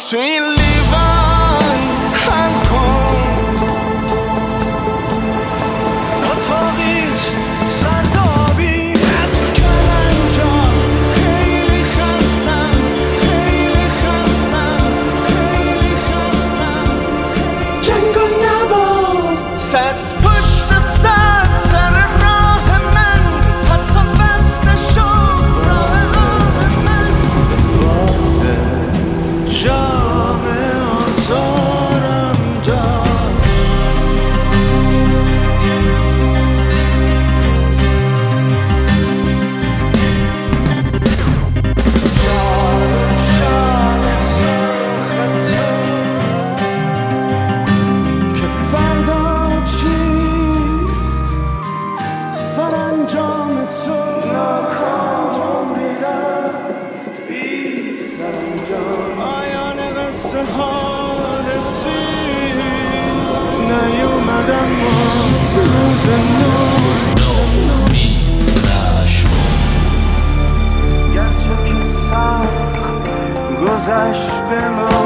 تو این لیوان حل کن. اتاقیست سردابی از کلنجار، خیلی خستم خیلی خستم خیلی خستم. جنگو نباز صد پشت صد سر راه من، حتی بسته شد راه من. باده جام آزارم داد. شال سرخ که فردا چیست سرانجام تو. ناکامیست بی سرانجام. پایان قصه ها رسید نیومدم ما روز نومید نشو. گرچه که سخت گذشت به ما